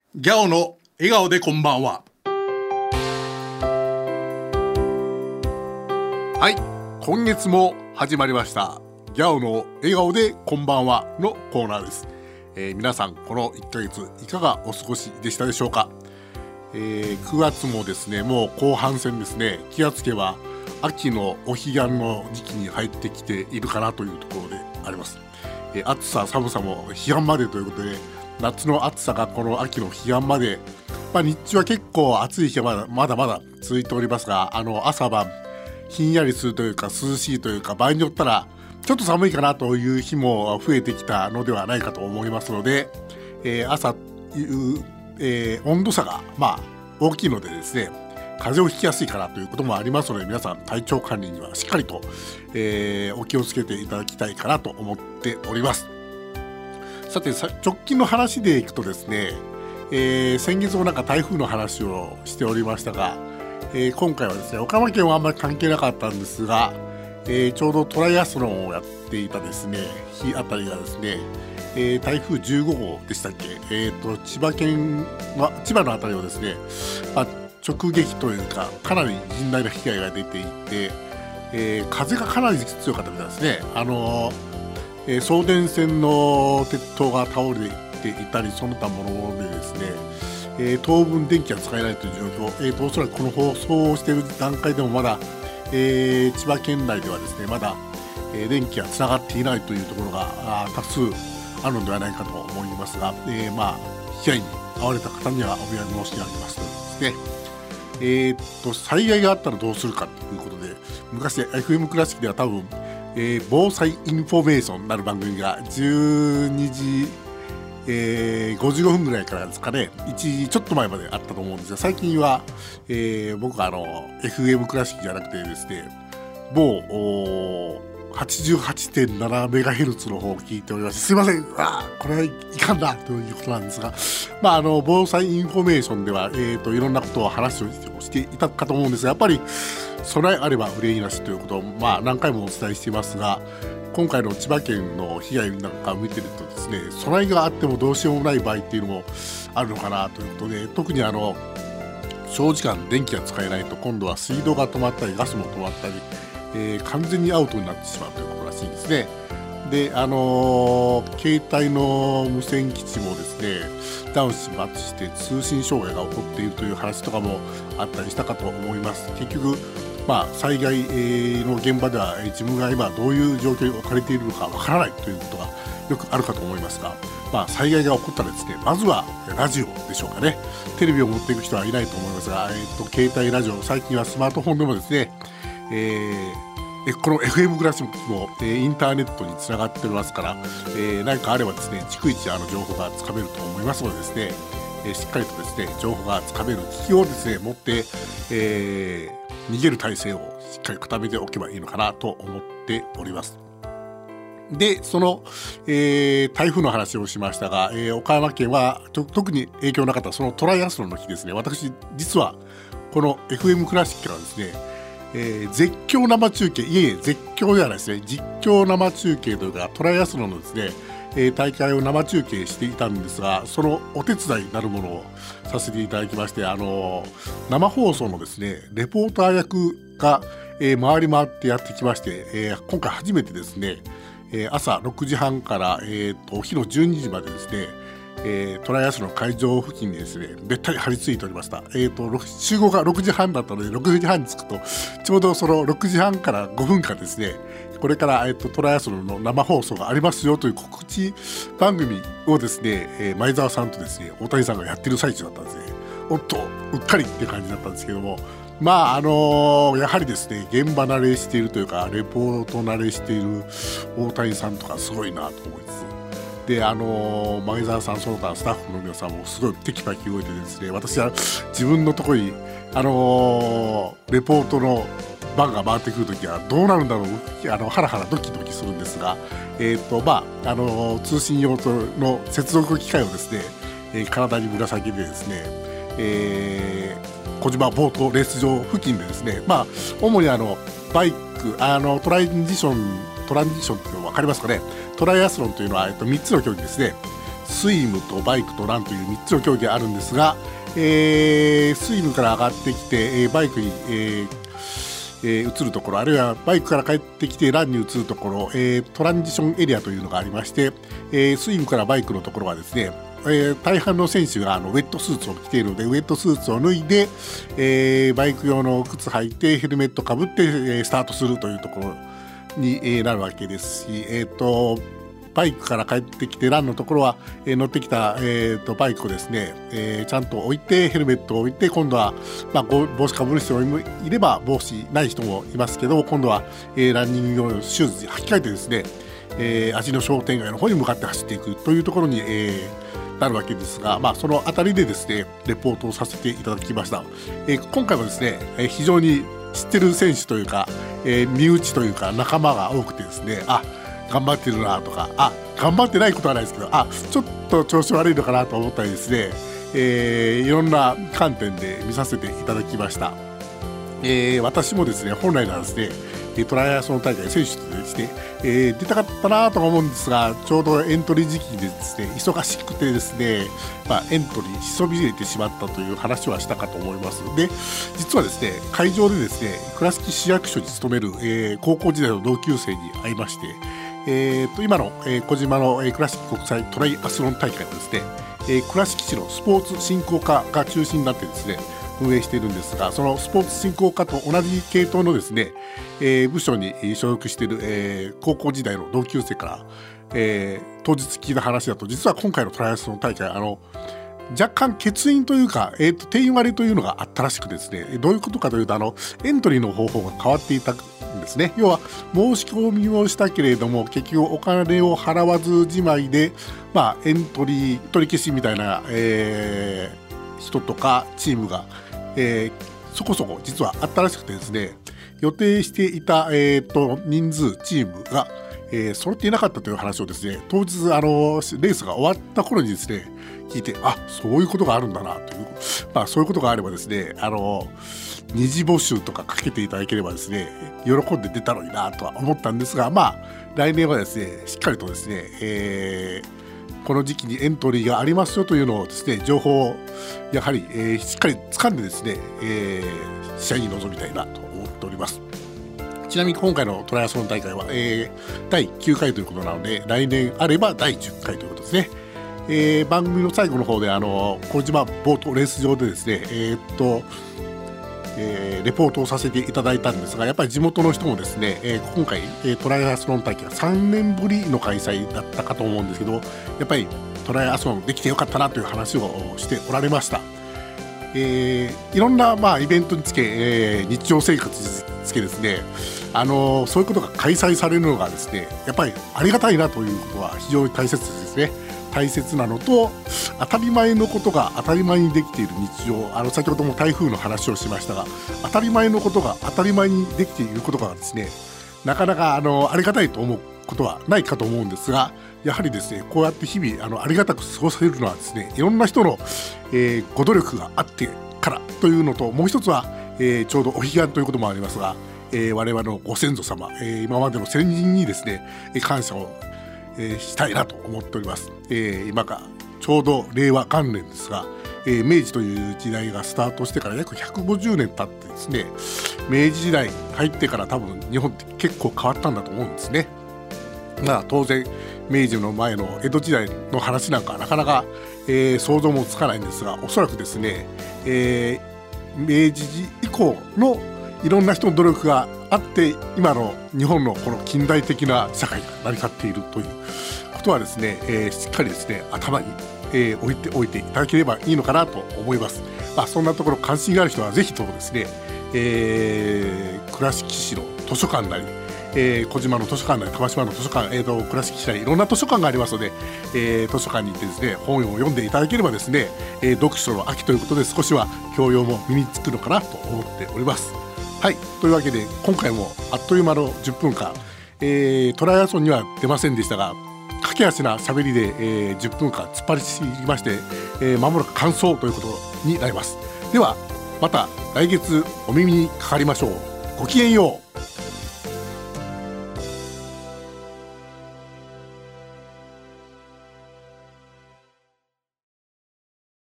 ギャオの笑顔でこんばんは。はい、今月も始まりましたギャオの笑顔でこんばんはのコーナーです。皆さんこの1ヶ月いかがお過ごしでしたでしょうか。9月もですね、もう後半戦ですね。気がつけば秋のお彼岸の時期に入ってきているかなというところであります。暑さ寒さも彼岸までということで、夏の暑さがこの秋の彼岸まで、日中は結構暑い日がまだまだ続いておりますが、朝晩ひんやりするというか涼しいというか、場合によったらちょっと寒いかなという日も増えてきたのではないかと思いますので、朝夕、温度差が大きいのでですね、風邪をひきやすいかなということもありますので、皆さん体調管理にはしっかりと、お気をつけていただきたいかなと思っております。さて直近の話でいくとですね、先月も台風の話をしておりましたが、今回はですね、岡山県はあんまり関係なかったんですが、ちょうどトライアスロンをやっていたですね日あたりがですね、台風15号でしたっけ、千葉のあたりをですね、直撃というかかなり甚大な被害が出ていて、風がかなり強かったみたいですね。送電線の鉄塔が倒れていたりその他ものでですね、当分電気が使えないという状況、おそらくこの放送をしている段階でもまだ、千葉県内ではですねまだ、電気がつながっていないというところが多数あるのではないかと思いますが、被害に遭われた方にはお詫び申し上げますとですね、災害があったらどうするかということで、昔 FM クラシックでは多分防災インフォメーションなる番組が12時、55分ぐらいからですかね、1時ちょっと前まであったと思うんですが、最近は、僕はFM クラシックじゃなくてですね、某88.7MHz の方を聞いておりまして、すいません、これはいかんなということなんですが、防災インフォメーションでは、いろんなことを話をしていたかと思うんですが、やっぱり備えあれば憂いなしということを、何回もお伝えしていますが、今回の千葉県の被害なんかを見てるとですね、備えがあってもどうしようもない場合っていうのもあるのかなということで、特に長時間電気が使えないと今度は水道が止まったりガスも止まったり、完全にアウトになってしまうということらしいんですね。で、携帯の無線基地もですねダウンしまして通信障害が起こっているという話とかもあったりしたかと思います。結局災害の現場では自分が今どういう状況に置かれているのかわからないということがよくあるかと思いますが、災害が起こったらですね、まずはラジオでしょうかね。テレビを持っていく人はいないと思いますが、携帯ラジオ、最近はスマートフォンでもですね、この FM クラシックも、インターネットにつながっておりますから、何かあればですね逐一情報がつかめると思いますのでですね、しっかりとですね情報がつかめる機器をですね持って、逃げる体制をしっかり固めておけばいいのかなと思っております。で、その、台風の話をしましたが、岡山県は特に影響なかったそのトライアスロンの日ですね、私実はこの FM クラシックからですね、絶叫生中継、絶叫ではないですね、実況生中継というかトライアスロンのですね、大会を生中継していたんですが、そのお手伝いになるものをさせていただきまして、生放送のですねレポーター役が、回り回ってやってきまして、今回初めてですね、朝6時半から、お昼の12時までですね、トライアスロンの会場付近にですねべったり張り付いておりました。集合が6時半だったので6時半に着くとちょうどその6時半から5分間ですね、これから、トライアスロンの生放送がありますよという告知番組をですね、前澤さんとですね大谷さんがやってる最中だったんですね。おっとうっかりって感じだったんですけども、やはりですね現場慣れしているというかレポート慣れしている大谷さんとかすごいなと思いつつ、で前澤さんその他スタッフの皆さんもすごいテキパキ動いてですね、私は自分のところにレポートの番が回ってくるときはどうなるんだろう、ハラハラドキドキするんですが、通信用の接続機械をですね、体にぶら下げてですね、小島ボートレース場付近でですね、主にバイクトランジションっていうの分かりますかね。トライアスロンというのは、3つの競技ですね。 スイムとバイクとランという3つの競技があるんですが、スイムから上がってきて、バイクに、移るところ、あるいはバイクから帰ってきてランに移るところ、トランジションエリアというのがありまして、スイムからバイクのところはですね、大半の選手がウェットスーツを着ているので、ウェットスーツを脱いで、バイク用の靴履いてヘルメットかぶって、スタートするというところに、なるわけですし、バイクから帰ってきてランのところは、乗ってきた、バイクをですね、ちゃんと置いてヘルメットを置いて、今度は、帽子かぶる人もいれば帽子ない人もいますけど、今度は、ランニング用のシューズに履き替えてですね、味の商店街の方に向かって走っていくというところに、なるわけですが、そのあたりでですねレポートをさせていただきました。今回はですね、非常に知ってる選手というか、身内というか仲間が多くてですね、頑張ってるなとか、頑張ってないことはないですけど、ちょっと調子悪いのかなと思ったりですね、いろんな観点で見させていただきました。私もですね、本来ならですね、トライアスロン大会選手として、出たかったなと思うんですが、ちょうどエントリー時期でですね、忙しくてですね、エントリーしそびれてしまったという話はしたかと思います。で、実はですね、会場でですね、倉敷市役所に勤める、高校時代の同級生に会いまして、今の、小島の、倉敷国際トライアスロン大会はですね、倉敷市のスポーツ振興課が中心になってですね、運営しているんですが、そのスポーツ振興課と同じ系統のですね、部署に所属している、高校時代の同級生から、当日聞いた話だと、実は今回のトライアスロン大会、若干欠員というか、定員割れというのがあったらしくですね、どういうことかというと、エントリーの方法が変わっていたんですね。要は申し込みをしたけれども、結局お金を払わずじまいで、エントリー取り消しみたいな、人とかチームが、そこそこ実はあったらしくてですね、予定していた、人数チームが、揃っていなかったという話をですね、当日レースが終わった頃にですね聞いて、そういうことがあるんだなという、そういうことがあればですね、二次募集とかかけていただければですね、喜んで出たのになとは思ったんですが、来年はですねしっかりとですね、この時期にエントリーがありますよというのをですね、情報をやはり、しっかり掴んでですね、試合に臨みたいなと思っております。ちなみに今回のトライアスロン大会は、第9回ということなので、来年あれば第10回ということですね。番組の最後の方で小島ボートレース場でですね、レポートをさせていただいたんですが、やっぱり地元の人もですね、今回、トライアスロン大会が3年ぶりの開催だったかと思うんですけど、やっぱりトライアスロンできてよかったなという話をしておられました。いろんな、イベントにつけ、日常生活につけですね、そういうことが開催されるのがですね、やっぱりありがたいなということは非常に大切ですね。大切なのと、当たり前のことが当たり前にできている日常、先ほども台風の話をしましたが、当たり前のことが当たり前にできていることがですね、なかなかありがたいと思うことはないかと思うんですが、やはりですね、こうやって日々ありがたく過ごせるのはですね、いろんな人の、ご努力があってからというのと、もう一つは、ちょうどお彼岸ということもありますが、我々のご先祖様、今までの先人にですね、感謝を、したいなと思っております。今がちょうど令和元年ですが、明治という時代がスタートしてから約150年経ってですね、明治時代入ってから多分日本って結構変わったんだと思うんですね。当然明治の前の江戸時代の話なんかはなかなか、想像もつかないんですが、おそらくですね、明治時以降のいろんな人の努力があって今の日本のこの近代的な社会が成り立っているということはですね、しっかりですね頭に、置いておいていただければいいのかなと思います。そんなところ関心がある人はぜひともですね、倉敷市の図書館なり、小島の図書館なり玉島の図書館、倉敷市内いろんな図書館がありますので、図書館に行ってですね本を読んでいただければですね、読書の秋ということで少しは教養も身につくのかなと思っております。はい、というわけで今回もあっという間の10分間、トライアスロンには出ませんでしたが、駆け足な喋りで、10分間突っ張りすぎまして、間もなく完走ということになります。ではまた来月お耳にかかりましょう。ごきげんよう。